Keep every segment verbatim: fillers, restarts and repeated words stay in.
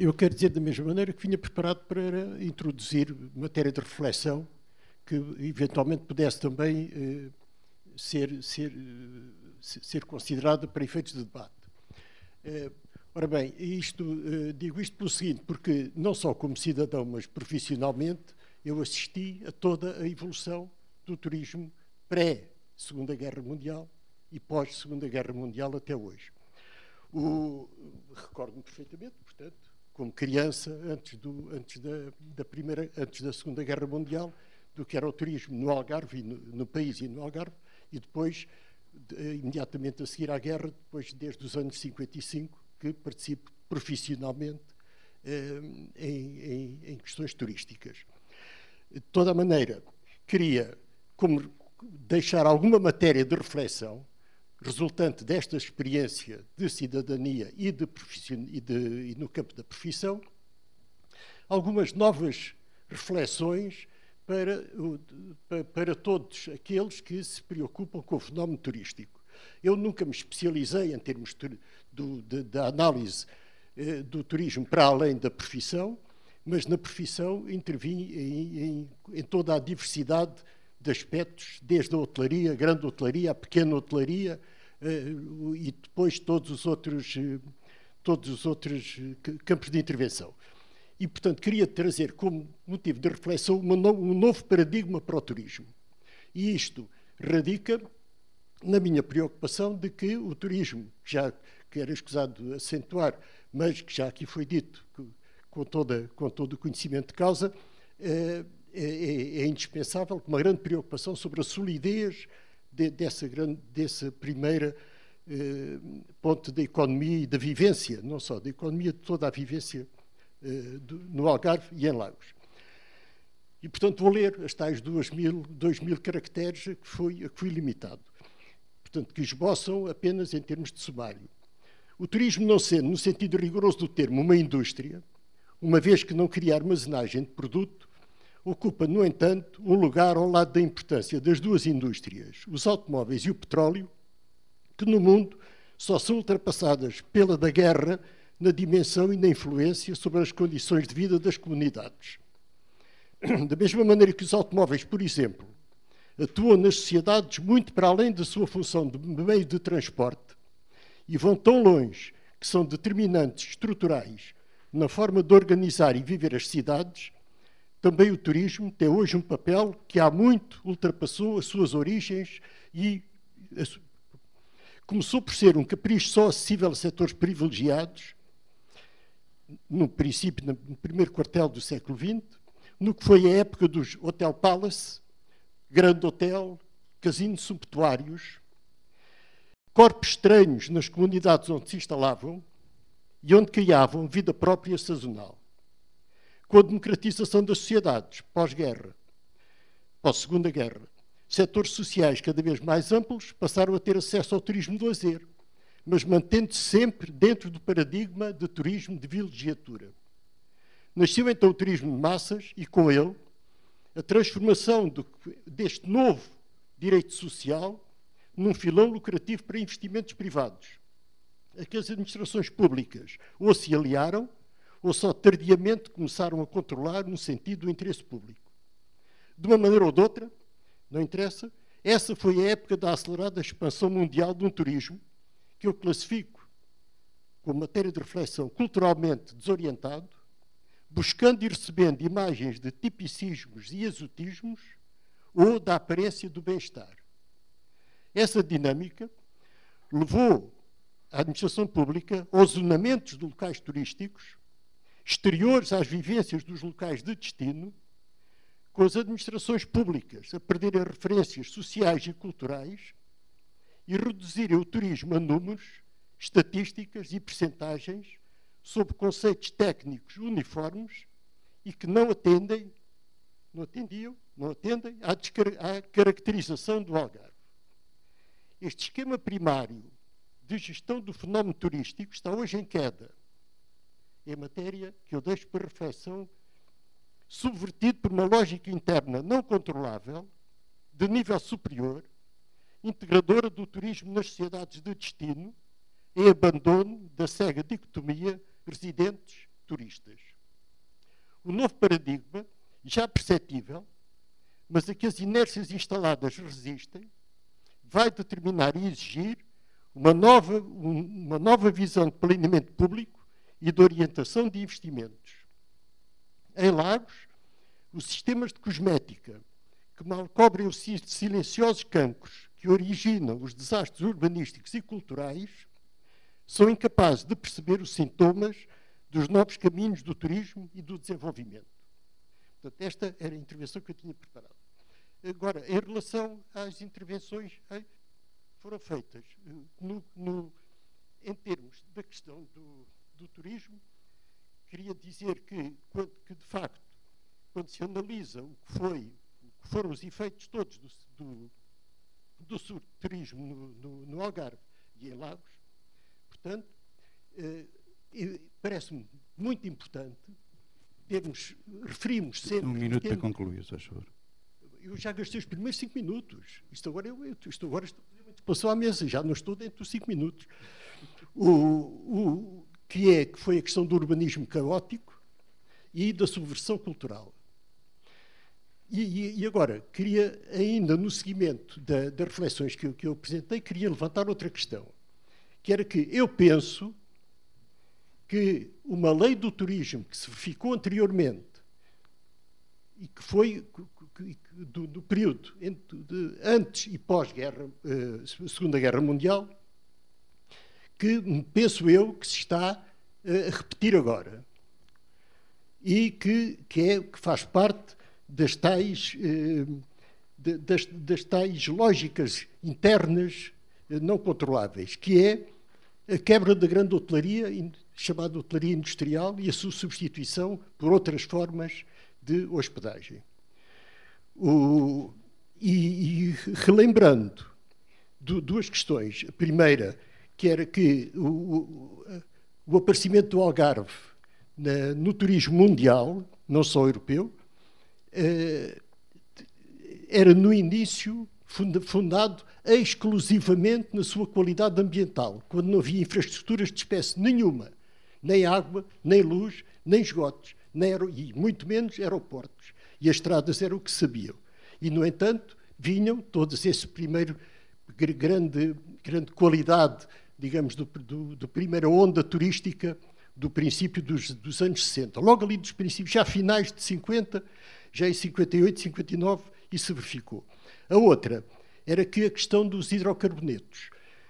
Eu quero dizer da mesma maneira que vinha preparado para introduzir matéria de reflexão que eventualmente pudesse também eh, ser, ser, ser considerada para efeitos de debate. Eh, ora bem, isto, eh, digo isto pelo seguinte, porque não só como cidadão, mas profissionalmente, eu assisti a toda a evolução do turismo pré-Segunda Guerra Mundial e pós-Segunda Guerra Mundial até hoje. O, recordo-me perfeitamente, portanto, como criança, antes, do, antes, da, da primeira, antes da Segunda Guerra Mundial, do que era o turismo no Algarve, e no, no país e no Algarve, e depois, de, imediatamente a seguir à guerra, depois desde os anos cinquenta e cinco, que participo profissionalmente eh, em, em, em questões turísticas. De toda a maneira, queria como deixar alguma matéria de reflexão resultante desta experiência de cidadania e, de e, de, e no campo da profissão, algumas novas reflexões para, para, para todos aqueles que se preocupam com o fenómeno turístico. Eu nunca me especializei em termos do, de, da análise eh, do turismo para além da profissão, mas na profissão intervim em, em, em toda a diversidade de aspectos, desde a hotelaria, a grande hotelaria, a pequena hotelaria, uh, e depois todos os outros, uh, todos os outros uh, campos de intervenção. E, portanto, queria trazer como motivo de reflexão uma no, um novo paradigma para o turismo. E isto radica na minha preocupação de que o turismo, já que era escusado acentuar, mas que já aqui foi dito, que, com, toda, com todo o conhecimento de causa, uh, É, é, é indispensável uma grande preocupação sobre a solidez de, dessa, grande, dessa primeira eh, ponte da economia e da vivência, não só da economia, de toda a vivência eh, do, no Algarve e em Lagos. E, portanto, vou ler as tais duas mil, dois mil caracteres a que, foi, a que fui limitado. Portanto, que esboçam apenas em termos de sumário. O turismo, não sendo, no sentido rigoroso do termo, uma indústria, uma vez que não cria armazenagem de produto, ocupa, no entanto, um lugar ao lado da importância das duas indústrias, os automóveis e o petróleo, que no mundo só são ultrapassadas pela da guerra na dimensão e na influência sobre as condições de vida das comunidades. Da mesma maneira que os automóveis, por exemplo, atuam nas sociedades muito para além da sua função de meio de transporte e vão tão longe que são determinantes estruturais na forma de organizar e viver as cidades, também o turismo tem hoje um papel que há muito ultrapassou as suas origens e começou por ser um capricho só acessível a setores privilegiados, no princípio, no primeiro quartel do século vinte, no que foi a época dos Hotel Palace, Grande Hotel, casinos sumptuários, corpos estranhos nas comunidades onde se instalavam e onde criavam vida própria sazonal. Com a democratização das sociedades, pós-guerra, pós-segunda guerra, setores sociais cada vez mais amplos passaram a ter acesso ao turismo de lazer, mas mantendo-se sempre dentro do paradigma de turismo de vilegiatura. Nasceu então o turismo de massas e, com ele, a transformação do, deste novo direito social num filão lucrativo para investimentos privados, a que as administrações públicas ou se aliaram ou só tardiamente começaram a controlar no sentido do interesse público. De uma maneira ou de outra, não interessa, essa foi a época da acelerada expansão mundial de um turismo que eu classifico como matéria de reflexão culturalmente desorientado, buscando e recebendo imagens de tipicismos e exotismos ou da aparência do bem-estar. Essa dinâmica levou a administração pública aos zonamentos de locais turísticos exteriores às vivências dos locais de destino, com as administrações públicas a perderem referências sociais e culturais e reduzirem o turismo a números, estatísticas e percentagens sob conceitos técnicos uniformes e que não atendem, não atendiam, não atendem à, à caracterização do Algarve. Este esquema primário de gestão do fenómeno turístico está hoje em queda. É matéria que eu deixo para reflexão, subvertido por uma lógica interna não controlável, de nível superior, integradora do turismo nas sociedades de destino, em abandono da cega dicotomia residentes turistas. O novo paradigma, já perceptível, mas a que as inércias instaladas resistem, vai determinar e exigir uma nova, uma nova visão de planeamento público e de orientação de investimentos. Em Lagos, os sistemas de cosmética, que mal cobrem os silenciosos cancros que originam os desastres urbanísticos e culturais, são incapazes de perceber os sintomas dos novos caminhos do turismo e do desenvolvimento. Portanto, esta era a intervenção que eu tinha preparado. Agora, em relação às intervenções que foram feitas, no, no, em termos da questão do, do turismo, queria dizer que, que, de facto, quando se analisa o que, foi, o que foram os efeitos todos do, do, do turismo no, no, no Algarve e em Lagos, portanto, eh, parece-me muito importante termos, referimos sempre... Um minuto termos, para concluir, se favor. Eu já gastei os primeiros cinco minutos. Isto agora, eu, eu, isto agora estou a fazer uma disposição à mesa, já não estou dentro dos cinco minutos. O, o, que, é, que foi a questão do urbanismo caótico e da subversão cultural. E, e, e agora, queria, ainda no seguimento da, das reflexões que eu, que eu apresentei, queria levantar outra questão, que era que eu penso que uma lei do turismo que se verificou anteriormente e que foi que, que, do, do período entre, de, antes e pós-guerra, uh, Segunda Guerra Mundial, que penso eu que se está uh, a repetir agora e que, que, é, que faz parte das tais, uh, de, das, das tais lógicas internas uh, não controláveis, que é a quebra da grande hotelaria, chamada hotelaria industrial, e a sua substituição por outras formas de hospedagem. O, e, e relembrando do, duas questões. A primeira, que era que o, o, o aparecimento do Algarve na, no turismo mundial, não só europeu, eh, era no início fundado exclusivamente na sua qualidade ambiental, quando não havia infraestruturas de espécie nenhuma, nem água, nem luz, nem esgotos, nem aer... e muito menos aeroportos. E as estradas eram o que sabiam. E, no entanto, vinham todos esse primeiro grande, grande qualidade, digamos, do, do, do primeira onda turística do princípio dos, dos anos sessenta. Logo ali dos princípios, já finais de cinquenta, já em cinquenta e oito, cinquenta e nove, isso verificou. A outra era que a questão dos hidrocarbonetos.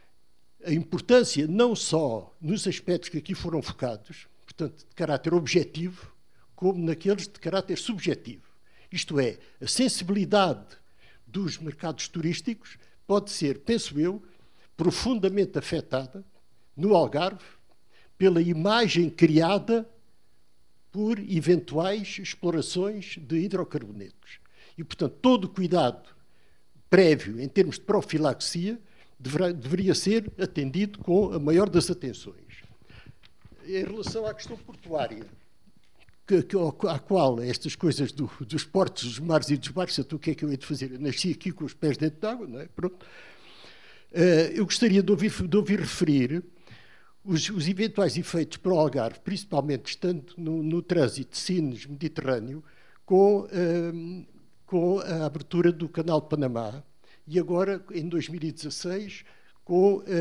A importância não só nos aspectos que aqui foram focados, portanto, de caráter objetivo, como naqueles de caráter subjetivo. Isto é, a sensibilidade dos mercados turísticos pode ser, penso eu, profundamente afetada no Algarve pela imagem criada por eventuais explorações de hidrocarbonetos. E, portanto, todo o cuidado prévio em termos de profilaxia deverá, deveria ser atendido com a maior das atenções. Em relação à questão portuária, que, que, à qual estas coisas do, dos portos, dos mares e dos barcos, então, o que é que eu hei de fazer? Eu nasci aqui com os pés dentro d'água, não é? Pronto. Uh, eu gostaria de ouvir, de ouvir referir os, os eventuais efeitos para o Algarve, principalmente estando no, no trânsito de Sines Mediterrâneo, com, uh, com a abertura do Canal de Panamá e agora, em dois mil e dezasseis, com uh,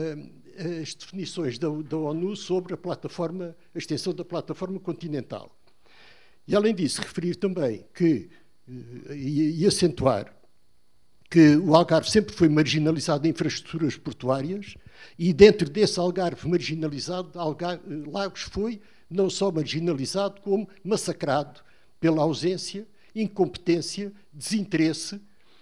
as definições da, da ONU sobre a plataforma, a extensão da plataforma continental. E, além disso, referir também que, uh, e, e acentuar, que o Algarve sempre foi marginalizado em infraestruturas portuárias e, dentro desse Algarve marginalizado, Algarve, Lagos foi não só marginalizado, como massacrado pela ausência, incompetência, desinteresse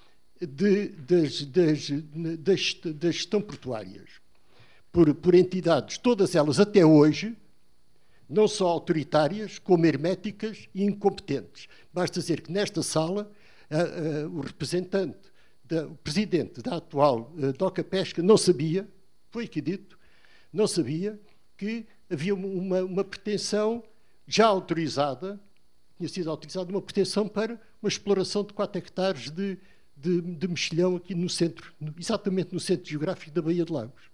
de, das, das, das, da gestão portuárias. Por, por entidades, todas elas até hoje, não só autoritárias, como herméticas e incompetentes. Basta dizer que nesta sala, a, a, o representante, Da, o presidente da atual uh, DOCA Pesca não sabia, foi aqui dito, não sabia que havia uma, uma pretensão já autorizada, tinha sido autorizada uma pretensão para uma exploração de quatro hectares de, de, de mexilhão aqui no centro, no, exatamente no centro geográfico da Baía de Lagos.